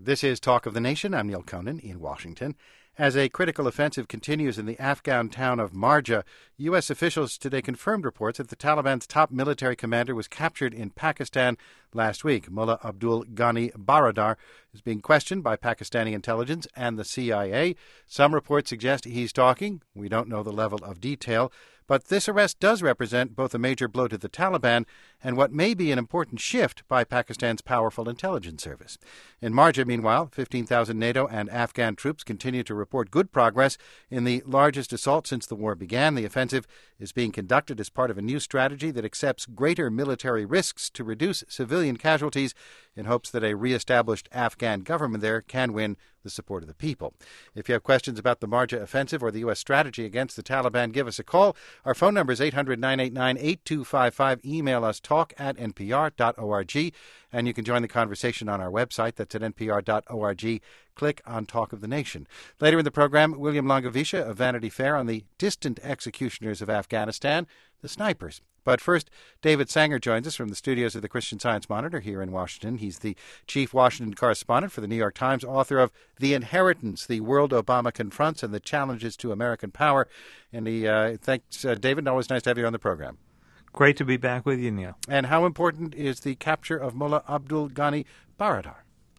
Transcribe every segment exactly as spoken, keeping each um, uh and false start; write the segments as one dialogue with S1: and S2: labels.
S1: This is Talk of the Nation. I'm Neil Conan in Washington. As a critical offensive continues in the Afghan town of Marja, U S officials today confirmed reports that the Taliban's top military commander was captured in Pakistan last week. Mullah Abdul Ghani Baradar is being questioned by Pakistani intelligence and the C I A. Some reports suggest he's talking. We don't know the level of detail. But this arrest does represent both a major blow to the Taliban and what may be an important shift by Pakistan's powerful intelligence service. In Marja, meanwhile, fifteen thousand NATO and Afghan troops continue to report good progress in the largest assault since the war began. The offensive is being conducted as part of a new strategy that accepts greater military risks to reduce civilian casualties in hopes that a re-established Afghan government there can win the support of the people. If you have questions about the Marja offensive or the U S strategy against the Taliban, give us a call. Our phone number is eight hundred, nine eight nine, eight two five five. Email us talk at n p r dot org. And you can join the conversation on our website. That's at n p r dot org. Click on Talk of the Nation. Later in the program, William Langewiesche of Vanity Fair on the distant executioners of Afghanistan, the snipers. But first, David Sanger joins us from the studios of the Christian Science Monitor here in Washington. He's the chief Washington correspondent for the New York Times, author of The Inheritance, The World Obama Confronts and the Challenges to American Power. And he uh, thanks, uh, David. Always nice to have you on the program.
S2: Great to be back with you, Neil.
S1: And how important is the capture of Mullah Abdul Ghani Baradar?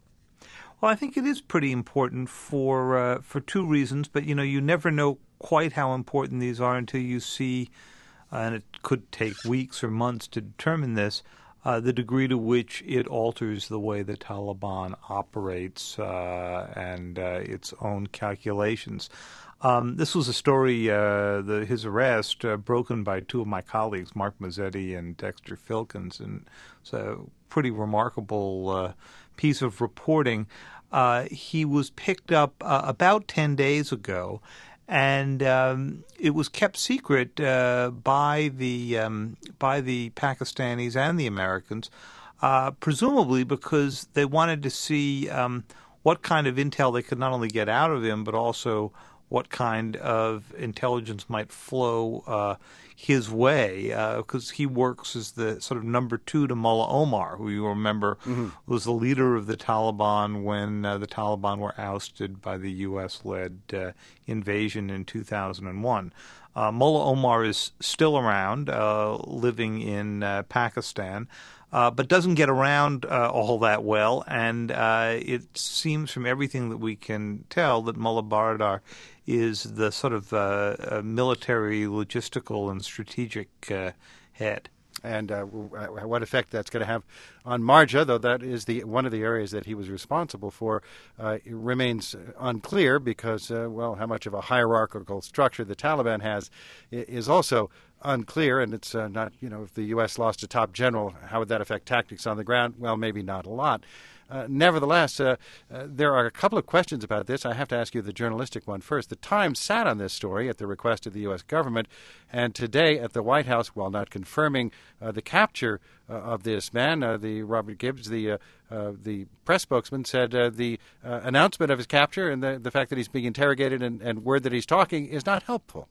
S2: Well, I think it is pretty important for uh, for two reasons. But, you know, you never know quite how important these are until you see, uh, and it could take weeks or months to determine this, uh, the degree to which it alters the way the Taliban operates uh, and uh, its own calculations. Um, this was a story, uh, the, his arrest, uh, broken by two of my colleagues, Mark Mazzetti and Dexter Filkins, and it's a pretty remarkable uh, piece of reporting. Uh, he was picked up uh, about ten days ago, and um, it was kept secret uh, by the um, by the Pakistanis and the Americans, uh, presumably because they wanted to see um, what kind of intel they could not only get out of him, but also what kind of intelligence might flow uh, his way, because uh, he works as the sort of number two to Mullah Omar, who you remember mm-hmm. was the leader of the Taliban when uh, the Taliban were ousted by the U S-led uh, invasion in two thousand one. Uh, Mullah Omar is still around, uh, living in uh, Pakistan, uh, but doesn't get around uh, all that well, and uh, it seems from everything that we can tell that Mullah Baradar is the sort of uh, uh, military, logistical, and strategic uh, head.
S1: And uh, what effect that's going to have on Marja, though that is the one of the areas that he was responsible for, uh, it remains unclear because, uh, well, how much of a hierarchical structure the Taliban has is also unclear. And it's uh, not, you know, if the U S lost a top general, how would that affect tactics on the ground? Well, maybe not a lot. Uh, nevertheless, uh, uh, there are a couple of questions about this. I have to ask you the journalistic one first. The Times sat on this story at the request of the U S government, and today at the White House, while not confirming uh, the capture uh, of this man, uh, the Robert Gibbs, the uh, uh, the press spokesman, said uh, the uh, announcement of his capture and the, the fact that he's being interrogated and, and word that he's talking is not helpful.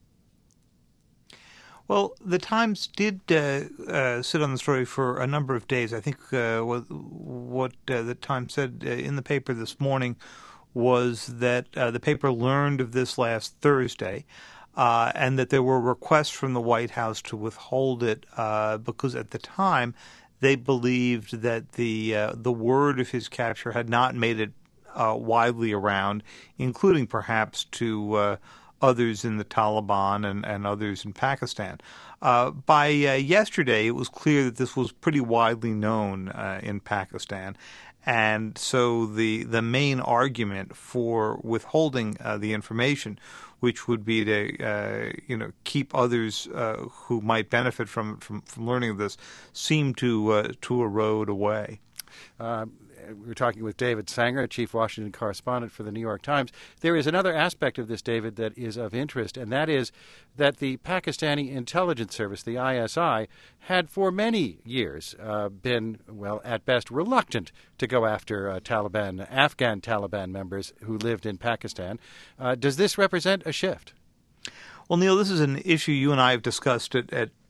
S2: Well, the Times did uh, uh, sit on the story for a number of days. I think uh, what, what uh, the Times said uh, in the paper this morning was that uh, the paper learned of this last Thursday uh, and that there were requests from the White House to withhold it uh, because at the time they believed that the uh, the word of his capture had not made it uh, widely around, including perhaps to uh, others in the Taliban and, and others in Pakistan. Uh, by uh, yesterday, it was clear that this was pretty widely known uh, in Pakistan. And so the the main argument for withholding uh, the information, which would be to uh, you know keep others uh, who might benefit from, from from learning of this, seemed to uh, to erode away.
S1: Uh, we were talking with David Sanger, chief Washington correspondent for the New York Times. There is another aspect of this, David, that is of interest, and that is that the Pakistani intelligence service, the I S I, had for many years uh, been, well, at best reluctant to go after uh, Taliban, Afghan Taliban members who lived in Pakistan. Uh, does this represent a shift?
S2: Well, Neil, this is an issue you and I have discussed at, at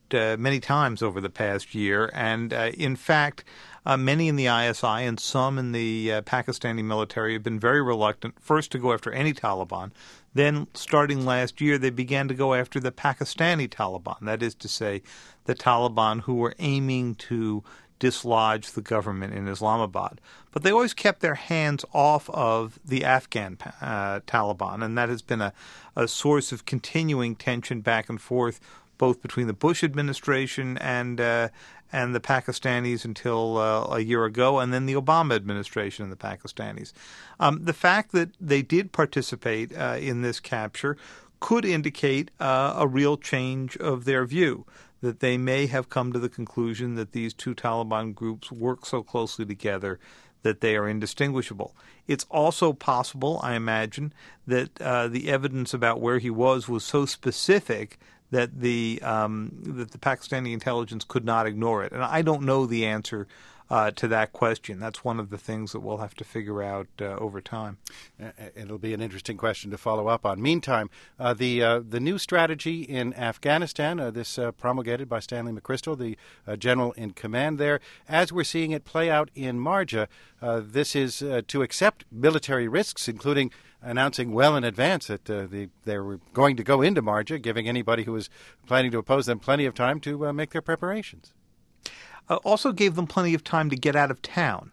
S2: uh, many times over the past year. And uh, in fact, uh, many in the I S I and some in the uh, Pakistani military have been very reluctant, first to go after any Taliban. Then, starting last year, they began to go after the Pakistani Taliban. That is to say, the Taliban who were aiming to dislodge the government in Islamabad. But they always kept their hands off of the Afghan uh, Taliban, and that has been a, a source of continuing tension back and forth, both between the Bush administration and uh, and the Pakistanis until uh, a year ago, and then the Obama administration and the Pakistanis. Um, the fact that they did participate uh, in this capture could indicate uh, a real change of their view, that they may have come to the conclusion that these two Taliban groups work so closely together that they are indistinguishable. It's also possible, I imagine, that uh, the evidence about where he was was so specific that the um, that the Pakistani intelligence could not ignore it. And I don't know the answer uh, to that question. That's one of the things that we'll have to figure out uh, over time.
S1: It'll be an interesting question to follow up on. Meantime, uh, the uh, the new strategy in Afghanistan, uh, this uh, promulgated by Stanley McChrystal, the uh, general in command there, as we're seeing it play out in Marja, uh, this is uh, to accept military risks, including announcing well in advance that uh, the, they were going to go into Marja, giving anybody who was planning to oppose them plenty of time to uh, make their preparations.
S2: Uh, also gave them plenty of time to get out of town.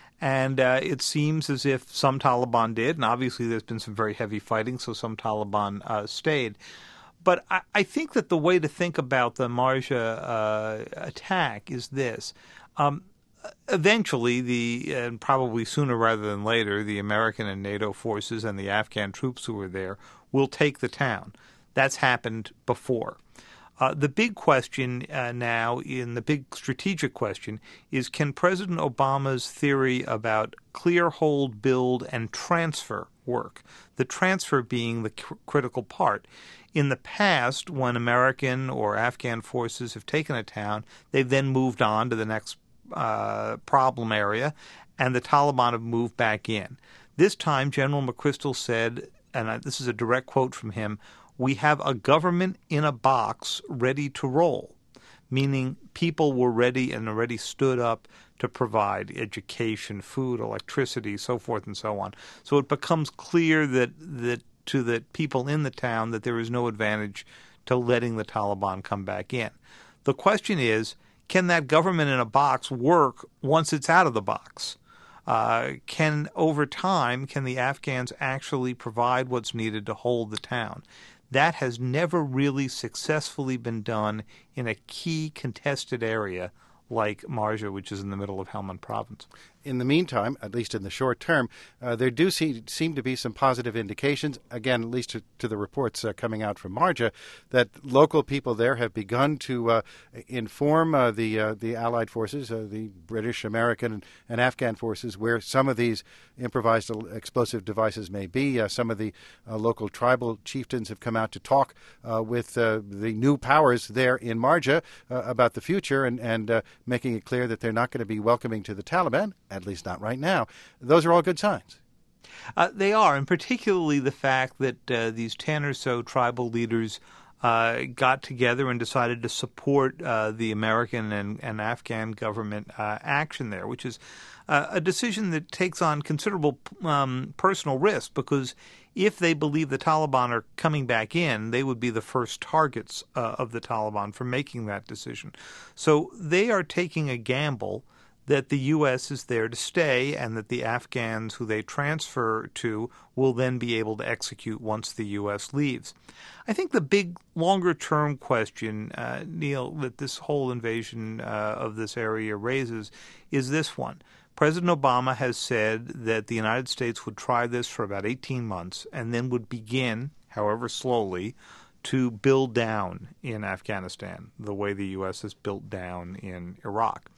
S2: And uh, it seems as if some Taliban did, and obviously there's been some very heavy fighting, so some Taliban uh, stayed. But I, I think that the way to think about the Marja uh, attack is this. Um, Eventually, the and probably sooner rather than later, the American and NATO forces and the Afghan troops who were there will take the town. That's happened before. Uh, the big question uh, now, in the big strategic question, is can President Obama's theory about clear, hold, build, and transfer work? The transfer being the cr- critical part. In the past, when American or Afghan forces have taken a town, they've then moved on to the next Uh, problem area, and the Taliban have moved back in. This time, General McChrystal said, and I, this is a direct quote from him, "We have a government in a box ready to roll," meaning people were ready and already stood up to provide education, food, electricity, so forth and so on. So it becomes clear that, that to the people in the town that there is no advantage to letting the Taliban come back in. The question is, can that government in a box work once it's out of the box? Uh, can, over time, can the Afghans actually provide what's needed to hold the town? That has never really successfully been done in a key contested area like Marja, which is in the middle of Helmand province.
S1: In the meantime, at least in the short term, uh, there do see, seem to be some positive indications, again, at least to, to the reports uh, coming out from Marja, that local people there have begun to uh, inform uh, the uh, the Allied forces, uh, the British, American, and, and Afghan forces, where some of these improvised explosive devices may be. Uh, some of the uh, local tribal chieftains have come out to talk uh, with uh, the new powers there in Marja uh, about the future and, and uh, making it clear that they're not going to be welcoming to the Taliban, at least not right now. Those are all good signs.
S2: Uh, they are, and particularly the fact that uh, these ten or so tribal leaders uh, got together and decided to support uh, the American and, and Afghan government uh, action there, which is uh, a decision that takes on considerable um, personal risk, because if they believe the Taliban are coming back in, they would be the first targets uh, of the Taliban for making that decision. So they are taking a gamble that the U S is there to stay and that the Afghans who they transfer to will then be able to execute once the U S leaves. I think the big longer-term question, uh, Neil, that this whole invasion uh, of this area raises is this one. President Obama has said that the United States would try this for about eighteen months and then would begin, however slowly, to build down in Afghanistan the way the U S has built down in Iraq.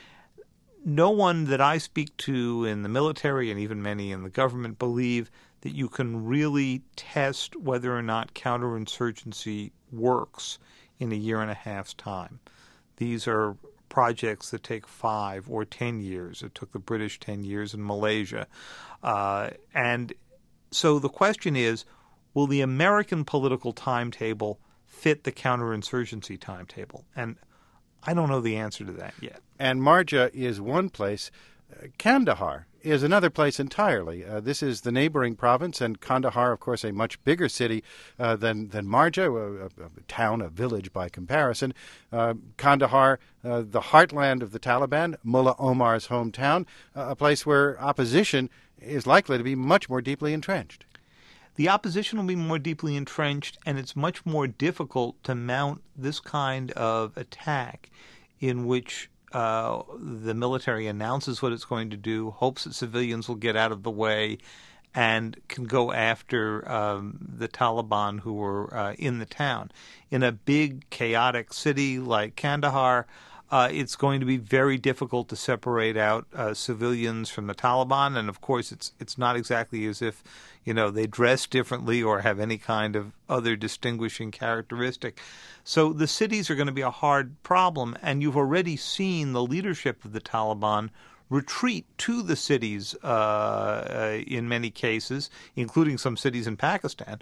S2: No one that I speak to in the military and even many in the government believe that you can really test whether or not counterinsurgency works in a year and a half's time. These are projects that take five or ten years. It took the British ten years in Malaysia. Uh, and so the question is, will the American political timetable fit the counterinsurgency timetable? And I don't know the answer to that yet.
S1: And Marja is one place. Uh, Kandahar is another place entirely. Uh, this is the neighboring province, and Kandahar, of course, a much bigger city uh, than, than Marja, a, a, a town, a village by comparison. Uh, Kandahar, uh, the heartland of the Taliban, Mullah Omar's hometown, uh, a place where opposition is likely to be much more deeply entrenched.
S2: The opposition will be more deeply entrenched, and it's much more difficult to mount this kind of attack in which uh, the military announces what it's going to do, hopes that civilians will get out of the way, and can go after um, the Taliban who are uh, in the town. In a big, chaotic city like Kandahar, Uh, it's going to be very difficult to separate out uh, civilians from the Taliban, and of course, it's it's not exactly as if, you know, they dress differently or have any kind of other distinguishing characteristic. So the cities are going to be a hard problem, and you've already seen the leadership of the Taliban retreat to the cities uh, uh, in many cases, including some cities in Pakistan,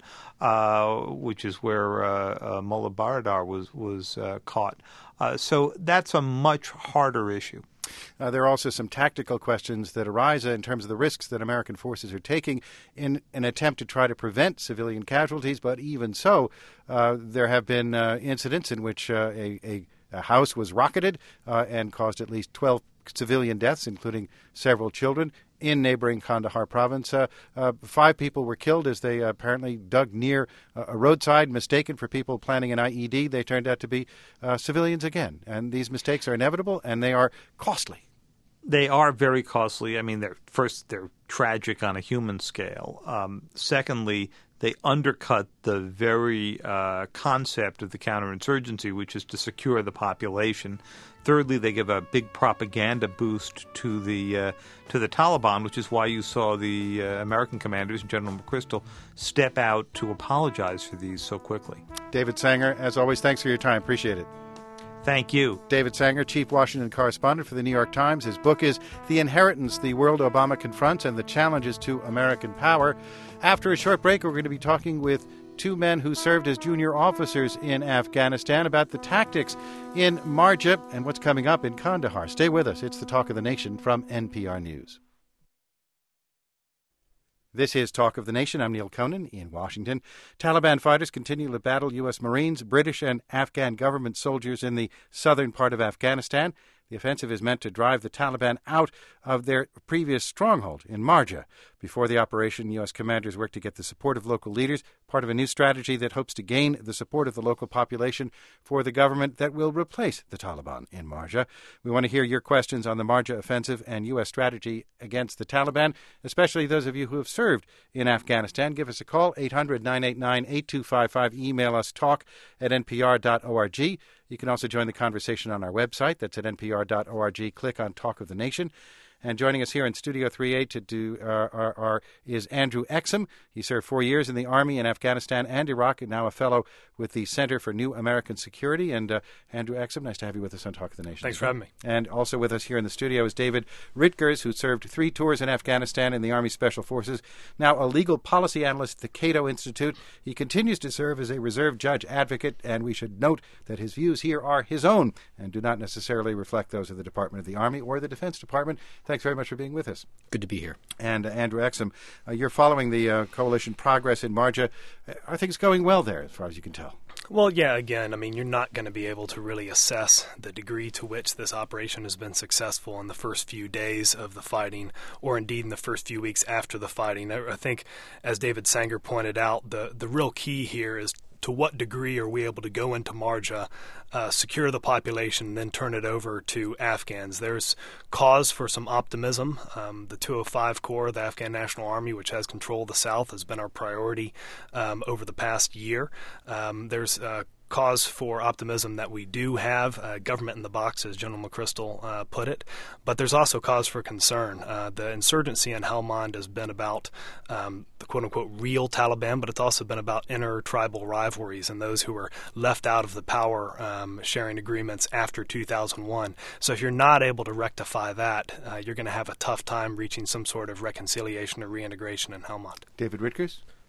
S2: uh, which is where uh, uh, Mullah Baradar was was uh, caught. Uh, so that's a much harder issue.
S1: Uh, there are also some tactical questions that arise in terms of the risks that American forces are taking in an attempt to try to prevent civilian casualties. But even so, uh, there have been uh, incidents in which uh, a, a, a house was rocketed uh, and caused at least twelve civilian deaths, including several children, in neighboring Kandahar province. Uh, uh, five people were killed as they uh, apparently dug near uh, a roadside, mistaken for people planning an I E D. They turned out to be uh, civilians again. And these mistakes are inevitable, and they are costly.
S2: They are very costly. I mean, they're first, they're tragic on a human scale. Um, secondly, they undercut the very uh, concept of the counterinsurgency, which is to secure the population. Thirdly, they give a big propaganda boost to the uh, to the Taliban, which is why you saw the uh, American commanders, General McChrystal, step out to apologize for these so quickly.
S1: David Sanger, as always, thanks for your time. Appreciate it.
S2: Thank you.
S1: David Sanger, Chief Washington Correspondent for the New York Times. His book is The Inheritance, The World Obama Confronts and the Challenges to American Power. After a short break, we're going to be talking with two men who served as junior officers in Afghanistan about the tactics in Marja and what's coming up in Kandahar. Stay with us. It's the Talk of the Nation from N P R News. This is Talk of the Nation. I'm Neil Conan in Washington. Taliban fighters continue to battle U S. Marines, British and Afghan government soldiers in the southern part of Afghanistan. The offensive is meant to drive the Taliban out of their previous stronghold in Marja. Before the operation, U S commanders worked to get the support of local leaders, part of a new strategy that hopes to gain the support of the local population for the government that will replace the Taliban in Marja. We want to hear your questions on the Marja offensive and U S strategy against the Taliban, especially those of you who have served in Afghanistan. Give us a call, eight hundred, nine eight nine, eight two five five. Email us, talk at n p r dot org. You can also join the conversation on our website. That's at n p r dot org. Click on Talk of the Nation. And joining us here in Studio three A to do uh, are, are, is Andrew Exum. He served four years in the Army in Afghanistan and Iraq, and now a fellow with the Center for New American Security. And uh, Andrew Exum, nice to have you with us on Talk of the Nation.
S3: Thanks for having me.
S1: And also with us here in the studio is David Ritgers, who served three tours in Afghanistan in the Army Special Forces, now a legal policy analyst at the Cato Institute. He continues to serve as a reserve judge advocate, and we should note that his views here are his own and do not necessarily reflect those of the Department of the Army or the Defense Department. Thanks very much for being with us.
S3: Good to be here.
S1: And uh, Andrew Exum, uh, you're following the uh, coalition progress in Marja. Uh, are things going well there, as far as you can tell?
S3: Well, yeah, again, I mean, you're not going to be able to really assess the degree to which this operation has been successful in the first few days of the fighting, or indeed in the first few weeks after the fighting. I, I think, as David Sanger pointed out, the, the real key here is to what degree are we able to go into Marja, uh, secure the population, and then turn it over to Afghans? There's cause for some optimism. Um, the two oh five Corps, the Afghan National Army, which has control of the South, has been our priority um, over the past year. Um, there's uh, cause for optimism that we do have uh, government in the box, as General McChrystal uh, put it, but there's also cause for concern. Uh, the insurgency in Helmand has been about um, the quote-unquote real Taliban, but it's also been about inter-tribal rivalries and those who were left out of the power um, sharing agreements after two thousand one. So if you're not able to rectify that, uh, you're going to have a tough time reaching some sort of reconciliation or reintegration in Helmand.
S1: David Ritgers?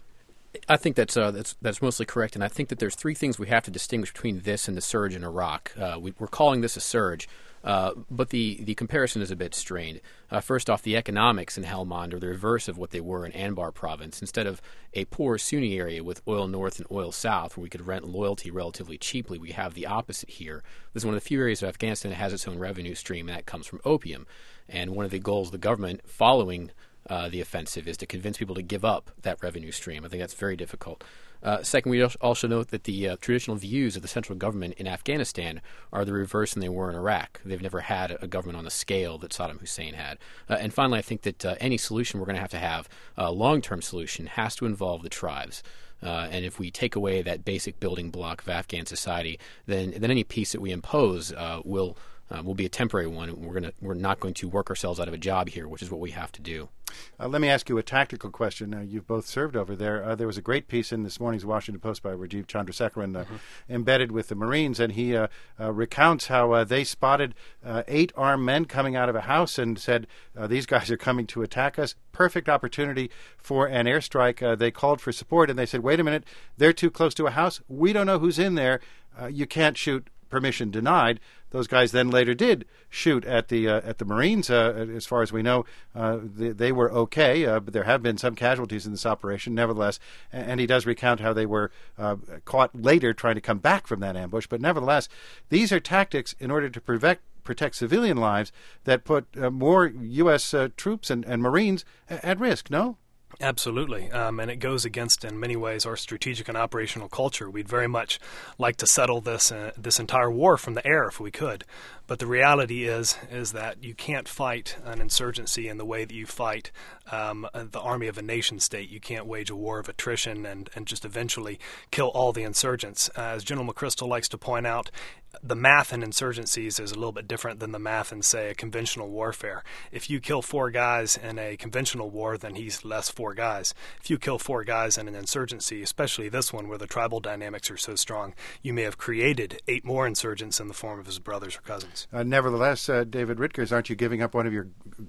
S4: I think that's, uh, that's that's mostly correct, and I think that there's three things we have to distinguish between this and the surge in Iraq. Uh, we, we're calling this a surge, uh, but the, the comparison is a bit strained. Uh, first off, the economics in Helmand are the reverse of what they were in Anbar province. Instead of a poor Sunni area with oil north and oil south where we could rent loyalty relatively cheaply, we have the opposite here. This is one of the few areas of Afghanistan that has its own revenue stream, and that comes from opium. And one of the goals of the government following Uh, the offensive is to convince people to give up that revenue stream. I think that's very difficult. Uh, second, we also note that the uh, traditional views of the central government in Afghanistan are the reverse than they were in Iraq. They've never had a government on the scale that Saddam Hussein had. Uh, and finally, I think that uh, any solution we're going to have to have, a long-term solution, has to involve the tribes. Uh, and if we take away that basic building block of Afghan society, then, then any peace that we impose uh, will uh, will be a temporary one. We're going to we're not going to work ourselves out of a job here, which is what we have to do.
S1: Uh, let me ask you a tactical question. Uh, you've both served over there. Uh, there was a great piece in this morning's Washington Post by Rajiv Chandrasekaran, uh, mm-hmm. embedded with the Marines, and he uh, uh, recounts how uh, they spotted uh, eight armed men coming out of a house and said, uh, these guys are coming to attack us. Perfect opportunity for an airstrike. Uh, they called for support, and they said, wait a minute, they're too close to a house. We don't know who's in there. Uh, you can't shoot. Permission denied. Those guys then later did shoot at the uh, at the Marines. Uh, as far as we know, uh, they, they were okay, uh, but there have been some casualties in this operation, nevertheless. And, and he does recount how they were uh, caught later trying to come back from that ambush. But nevertheless, these are tactics in order to prevent, protect civilian lives that put uh, more U S uh, troops and, and Marines a- at risk, no?
S3: Absolutely, um, and it goes against, in many ways, our strategic and operational culture. We'd very much like to settle this uh, this entire war from the air if we could, but the reality is is that you can't fight an insurgency in the way that you fight um, the army of a nation state. You can't wage a war of attrition and, and just eventually kill all the insurgents. Uh, as General McChrystal likes to point out, the math in insurgencies is a little bit different than the math in, say, a conventional warfare. If you kill four guys in a conventional war, then he's less four guys. If you kill four guys in an insurgency, especially this one where the tribal dynamics are so strong, you may have created eight more insurgents in the form of his brothers or cousins.
S1: Uh, nevertheless, uh, David Ritkers, aren't you giving up one of your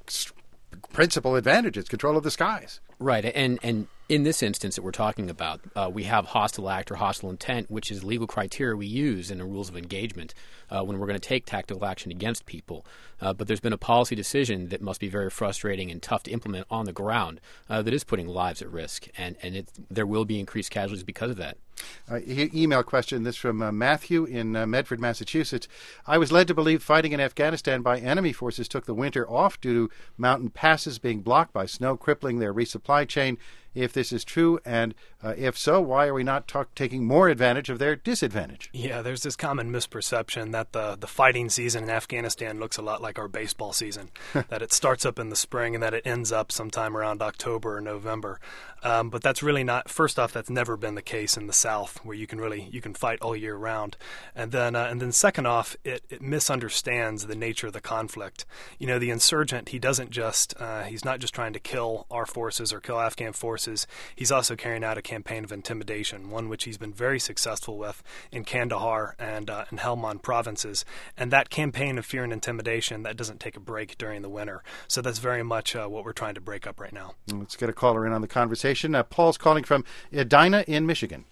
S1: principal advantages, control of the skies?
S4: Right, and and in this instance that we're talking about, uh, we have hostile act or hostile intent, which is legal criteria we use in the rules of engagement uh, when we're going to take tactical action against people. Uh, but there's been a policy decision that must be very frustrating and tough to implement on the ground uh, that is putting lives at risk, and, and it, there will be increased casualties because of that.
S1: Uh, e- email question, this from uh, Matthew in uh, Medford, Massachusetts. I was led to believe fighting in Afghanistan by enemy forces took the winter off due to mountain passes being blocked by snow, crippling their resupply chain. If this is true, and uh, if so, why are we not talk- taking more advantage of their disadvantage?
S3: Yeah, there's this common misperception that the, the fighting season in Afghanistan looks a lot like our baseball season, that it starts up in the spring and that it ends up sometime around October or November. Um, but that's really not, first off, that's never been the case in the South, where you can really, you can fight all year round. And then, uh, and then second off, it, it misunderstands the nature of the conflict. You know, the insurgent, he doesn't just, uh, he's not just trying to kill our forces or kill Afghan forces. He's also carrying out a campaign of intimidation, one which he's been very successful with in Kandahar and uh, in Helmand provinces. And that campaign of fear and intimidation, that doesn't take a break during the winter. So that's very much uh, what we're trying to break up right now.
S1: Let's get a caller in on the conversation. Uh, Paul's calling from Edina in Michigan.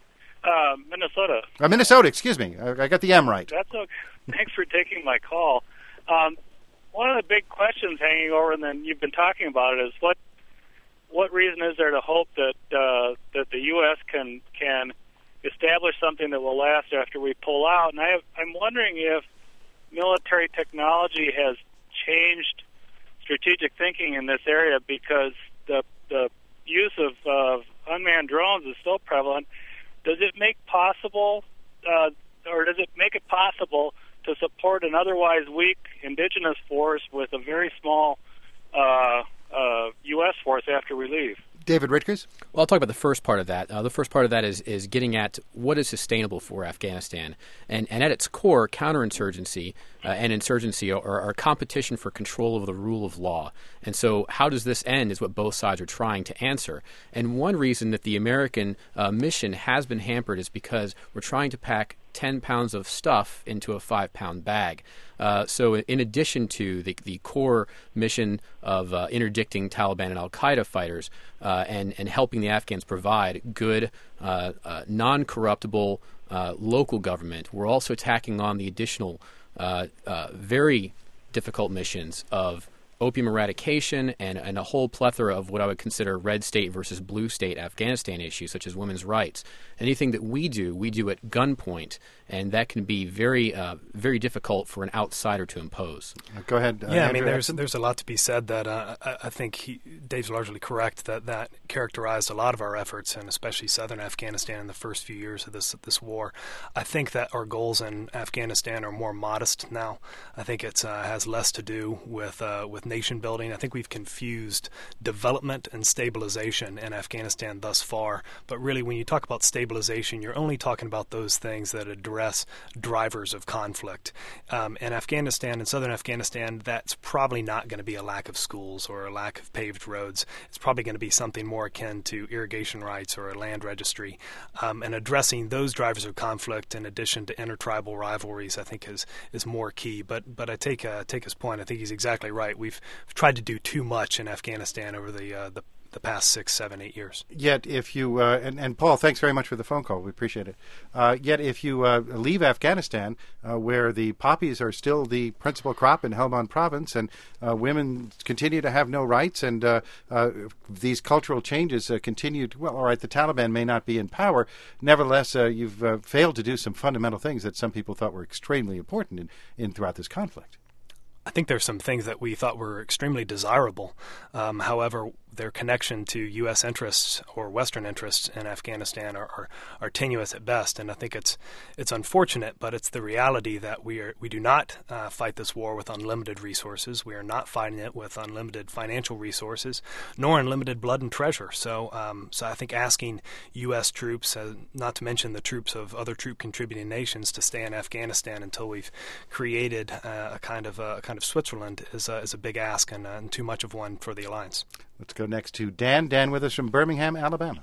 S5: Uh, Minnesota.
S1: Uh, Minnesota, excuse me. I, I got the M right.
S5: That's okay. Thanks for taking my call. Um, one of the big questions hanging over, and then you've been talking about it, is what What reason is there to hope that uh, that the U S can can establish something that will last after we pull out? And I have, I'm wondering if military technology has changed strategic thinking in this area, because the the use of uh, unmanned drones is so prevalent. Does it make possible, uh, or does it make it possible to support an otherwise weak indigenous force with a very small Uh, uh, U S force after we leave?
S1: David Ritkers?
S4: Well, I'll talk about the first part of that. Uh, the first part of that is is getting at what is sustainable for Afghanistan. And, and at its core, counterinsurgency uh, and insurgency are, are competition for control of the rule of law. And so how does this end is what both sides are trying to answer. And one reason that the American uh, mission has been hampered is because we're trying to pack ten pounds of stuff into a five-pound bag. Uh, so in addition to the, the core mission of uh, interdicting Taliban and al-Qaeda fighters uh, and, and helping the Afghans provide good, uh, uh, non-corruptible uh, local government, we're also tacking on the additional uh, uh, very difficult missions of opium eradication and, and a whole plethora of what I would consider red state versus blue state Afghanistan issues, such as women's rights. Anything that we do, we do at gunpoint, and that can be very, uh, very difficult for an outsider to impose.
S1: Uh, go ahead. Uh,
S3: yeah,
S1: Andrew
S3: I mean, there's
S1: Edson.
S3: there's a lot to be said that uh, I, I think he, Dave's largely correct that that characterized a lot of our efforts, and especially southern Afghanistan in the first few years of this this war. I think that our goals in Afghanistan are more modest now. I think it uh, has less to do with uh, with nation building. I think we've confused development and stabilization in Afghanistan thus far. But really, when you talk about stabilization, you're only talking about those things that address drivers of conflict. Um, in Afghanistan, in southern Afghanistan, that's probably not going to be a lack of schools or a lack of paved roads. It's probably going to be something more akin to irrigation rights or a land registry. Um, and addressing those drivers of conflict in addition to intertribal rivalries, I think, is is more key. But but I take uh, take his point. I think he's exactly right. We've tried to do too much in Afghanistan over the uh, the the past six, seven, eight years.
S1: Yet if you, uh, and, and Paul, thanks very much for the phone call. We appreciate it. Uh, yet if you uh, leave Afghanistan, uh, where the poppies are still the principal crop in Helmand province, and uh, women continue to have no rights, and uh, uh, these cultural changes uh, continue to, well, all right, the Taliban may not be in power. Nevertheless, uh, you've uh, failed to do some fundamental things that some people thought were extremely important in, in throughout this conflict.
S3: I think there's some things that we thought were extremely desirable. Um, however, their connection to U S interests or Western interests in Afghanistan are, are, are tenuous at best. And I think it's it's unfortunate, but it's the reality that we are we do not uh, fight this war with unlimited resources. We are not fighting it with unlimited financial resources, nor unlimited blood and treasure. So, um, so I think asking U S troops, uh, not to mention the troops of other troop contributing nations, to stay in Afghanistan until we've created uh, a kind of a kind of Switzerland is a, is a big ask, and, uh, and too much of one for the alliance.
S1: Let's go next to Dan. Dan with us from Birmingham, Alabama.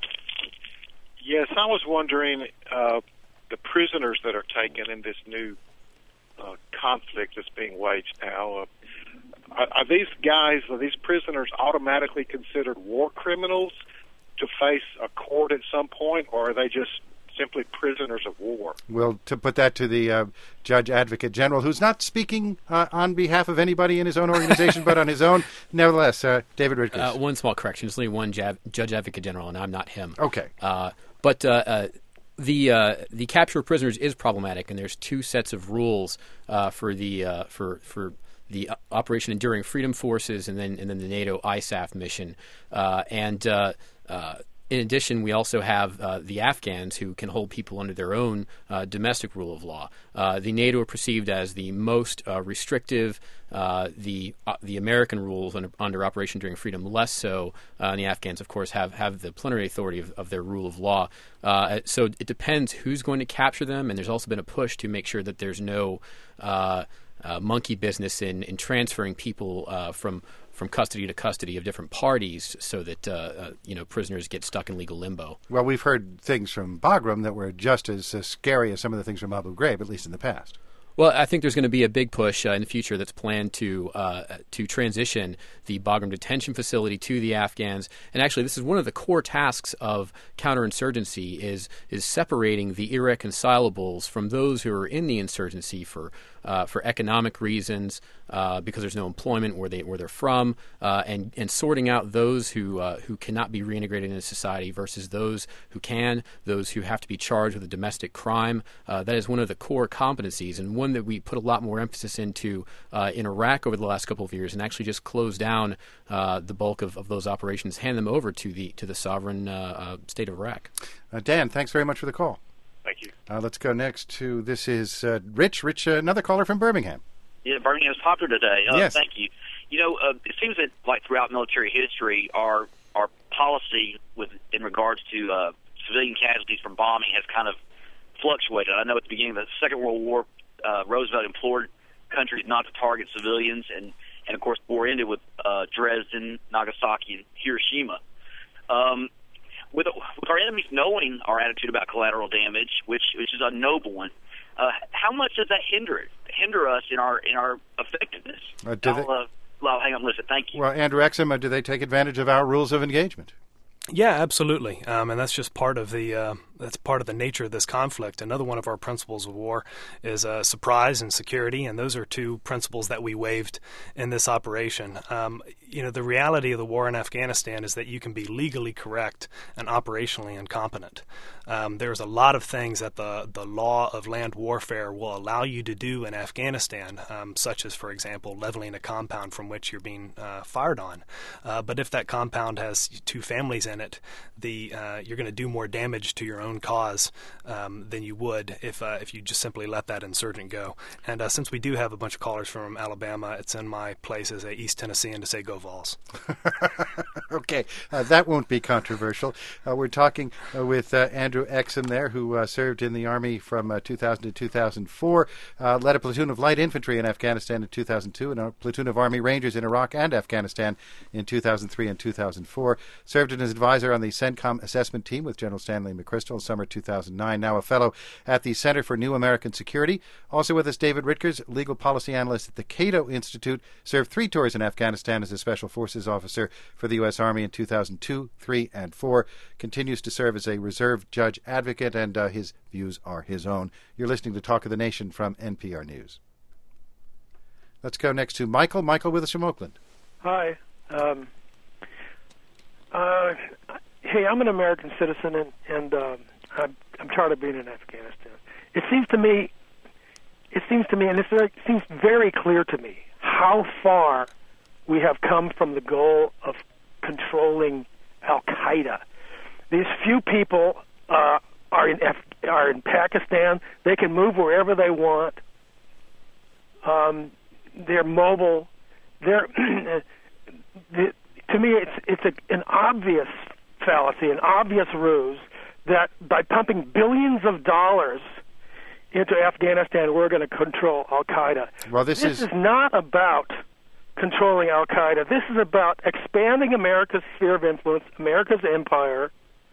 S6: Yes, I was wondering, uh, the prisoners that are taken in this new uh, conflict that's being waged now, uh, are, are these guys, are these prisoners automatically considered war criminals to face a court at some point, or are they just simply prisoners of war?
S1: Well, to put that to the uh, Judge Advocate General, who's not speaking uh, on behalf of anybody in his own organization, but on his own. Nevertheless, uh, David Ridgers.
S4: Uh, one small correction. There's only one Jav- Judge Advocate General, and I'm not him.
S1: Okay.
S4: Uh, but uh, uh, the uh, the capture of prisoners is problematic, and there's two sets of rules uh, for the uh, for for the Operation Enduring Freedom Forces, and then and then the NATO I S A F mission, uh, and. Uh, uh, In addition, we also have uh, the Afghans who can hold people under their own uh, domestic rule of law. Uh, the NATO are perceived as the most uh, restrictive. Uh, the uh, the American rules under, under Operation Enduring Freedom less so. Uh, and the Afghans, of course, have, have the plenary authority of, of their rule of law. Uh, so it depends who's going to capture them, and there's also been a push to make sure that there's no uh, uh, monkey business in, in transferring people uh, from from custody to custody of different parties, so that uh, uh, you know prisoners get stuck in legal limbo.
S1: Well, we've heard things from Bagram that were just as uh, scary as some of the things from Abu Ghraib, at least in the past.
S4: Well, I think there's going to be a big push uh, in the future that's planned to uh, to transition the Bagram detention facility to the Afghans. And actually, this is one of the core tasks of counterinsurgency is is separating the irreconcilables from those who are in the insurgency for uh, for economic reasons, uh, because there's no employment where they where they're from, uh, and and sorting out those who uh, who cannot be reintegrated into society versus those who can, those who have to be charged with a domestic crime. Uh, that is one of the core competencies, and one that we put a lot more emphasis into uh, in Iraq over the last couple of years, and actually just close down uh, the bulk of, of those operations, hand them over to the to the sovereign uh, uh, state of Iraq.
S1: Uh, Dan, thanks very much for the call.
S6: Thank you.
S1: Uh, let's go next to, this is uh, Rich. Rich, uh, another caller from Birmingham.
S7: Yeah, Birmingham's popular today. Uh,
S1: yes.
S7: Thank you. You know, uh, it seems that, like, throughout military history, our our policy with in regards to uh, civilian casualties from bombing has kind of fluctuated. I know at the beginning of the Second World War, uh, Roosevelt implored countries not to target civilians, and, and of course, the war ended with uh, Dresden, Nagasaki, and Hiroshima. Um, with, with our enemies knowing our attitude about collateral damage, which which is a noble one, Uh, how much does that hinder it, hinder us in our in our effectiveness?
S1: Uh, do
S7: I'll,
S1: they-
S7: uh, I'll hang up and listen. Thank you.
S1: Well, Andrew Exum, uh, do they take advantage of our rules of engagement?
S3: Yeah, absolutely, um, and that's just part of the uh, that's part of the nature of this conflict. Another one of our principles of war is uh, surprise and security, and those are two principles that we waived in this operation. Um, you know, the reality of the war in Afghanistan is that you can be legally correct and operationally incompetent. Um, there's a lot of things that the the law of land warfare will allow you to do in Afghanistan, um, such as, for example, leveling a compound from which you're being uh, fired on. Uh, but if that compound has two families in it, the uh, you're going to do more damage to your own cause um, than you would if uh, if you just simply let that insurgent go. And uh, since we do have a bunch of callers from Alabama, it's in my place as a East Tennessean to say go Vols.
S1: Okay, uh, that won't be controversial. Uh, we're talking uh, with uh, Andrew Exum there, who uh, served in the Army from uh, two thousand to two thousand four, uh, led a platoon of light infantry in Afghanistan in two thousand two, and a platoon of Army Rangers in Iraq and Afghanistan in two thousand three and two thousand four. Served as advisor on the CENTCOM assessment team with General Stanley McChrystal in summer two thousand nine. Now a fellow at the Center for New American Security. Also with us, David Ritkers, legal policy analyst at the Cato Institute. Served three tours in Afghanistan as a Special Forces officer for the U S. Army in two thousand two, three, and four. Continues to serve as a reserve judge advocate, and uh, his views are his own. You're listening to Talk of the Nation from N P R News. Let's go next to Michael. Michael with us from Oakland.
S8: Hi. Um, uh, hey, I'm an American citizen, and, and um, I'm, I'm tired of being in Afghanistan. It seems to me, it seems to me, and it's very, it seems very clear to me how far we have come from the goal of controlling Al-Qaeda. These few people uh, are in F- are in Pakistan. They can move wherever they want. Um, they're mobile. They're the, to me, it's it's a, an obvious fallacy, an obvious ruse that by pumping billions of dollars into Afghanistan, we're going to control Al-Qaeda.
S1: Well, this,
S8: this
S1: is...
S8: is not about controlling Al-Qaeda. This is about expanding America's sphere of influence, America's empire,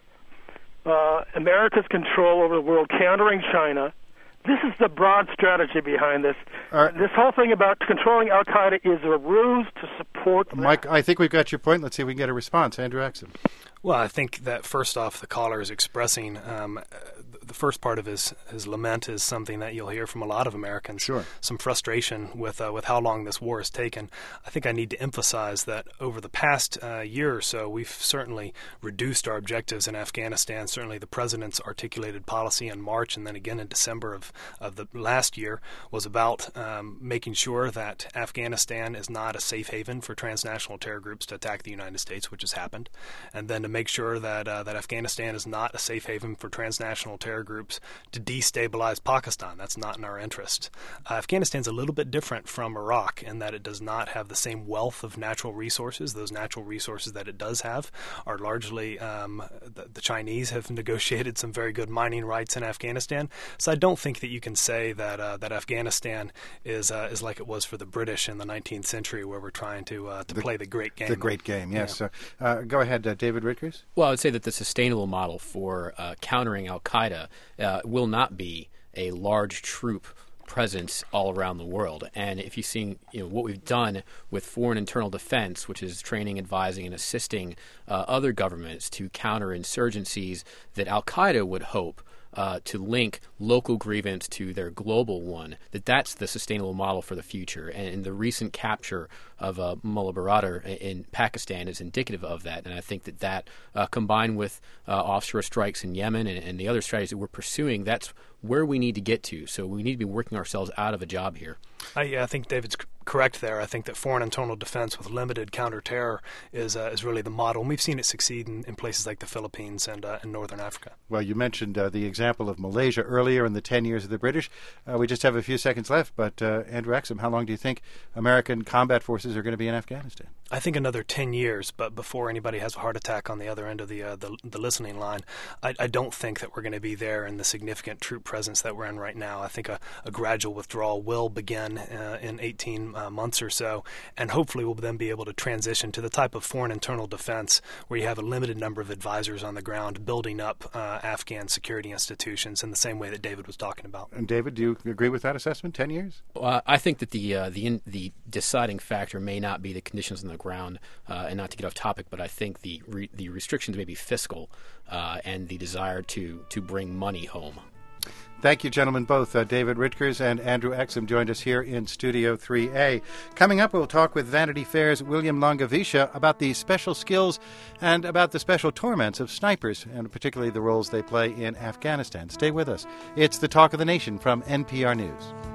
S8: uh, America's control over the world, countering China. This is the broad strategy behind this.
S1: Uh,
S8: this whole thing about controlling Al-Qaeda is a ruse to support that.
S1: Mike, I think we've got your point. Let's see if we can get a response. Andrew Exum.
S3: Well, I think that first off, the caller is expressing um, the first part of his, his lament is something that you'll hear from a lot of Americans.
S1: Sure.
S3: Some frustration with uh, with how long this war has taken. I think I need to emphasize that over the past uh, year or so, we've certainly reduced our objectives in Afghanistan. Certainly the president's articulated policy in March and then again in December of, of the last year was about um, making sure that Afghanistan is not a safe haven for transnational terror groups to attack the United States, which has happened, and then to make sure that uh, that Afghanistan is not a safe haven for transnational terror groups to destabilize Pakistan. That's not in our interest. Uh, Afghanistan's a little bit different from Iraq in that it does not have the same wealth of natural resources. Those natural resources that it does have are largely um, the, the Chinese have negotiated some very good mining rights in Afghanistan. So I don't think that you can say that uh, that Afghanistan is uh, is like it was for the British in the nineteenth century, where we're trying to uh, to
S1: the,
S3: play the great game.
S1: The great game, yes.
S3: Yeah.
S1: So, uh, go ahead, uh, David Ritkers.
S4: Well, I would say that the sustainable model for uh, countering Al-Qaeda uh, will not be a large troop presence all around the world. And if you've seen you know, what we've done with foreign internal defense, which is training, advising, and assisting uh, other governments to counter insurgencies that Al-Qaeda would hope Uh, to link local grievance to their global one, that that's the sustainable model for the future. And, and the recent capture of uh, Mullah Baradar in, in Pakistan is indicative of that. And I think that that, uh, combined with uh, offshore strikes in Yemen and, and the other strategies that we're pursuing, that's where we need to get to. So we need to be working ourselves out of a job here.
S3: Uh, yeah, I think David's c- correct there. I think that foreign internal defense with limited counterterror is uh, is really the model. And we've seen it succeed in, in places like the Philippines and uh, in northern Africa.
S1: Well, you mentioned uh, the example of Malaysia earlier in the ten years of the British. Uh, we just have a few seconds left, but uh, Andrew Exum, how long do you think American combat forces are going to be in Afghanistan?
S3: I think another ten years, but before anybody has a heart attack on the other end of the uh, the, the listening line, I, I don't think that we're going to be there in the significant troop presence that we're in right now. I think a, a gradual withdrawal will begin uh, in eighteen coming uh, months or so, and hopefully we'll then be able to transition to the type of foreign internal defense where you have a limited number of advisors on the ground building up uh, Afghan security institutions in the same way that David was talking about.
S1: And David, do you agree with that assessment? Ten years?
S4: Well, I think that the uh, the in, the deciding factor may not be the conditions on the ground, uh, and not to get off topic, but I think the re, the restrictions may be fiscal uh, and the desire to to bring money home.
S1: Thank you, gentlemen, both. Uh, David Ritgers and Andrew Exum joined us here in Studio three A. Coming up, we'll talk with Vanity Fair's William Langewiesche about the special skills and about the special torments of snipers, and particularly the roles they play in Afghanistan. Stay with us. It's the Talk of the Nation from N P R News.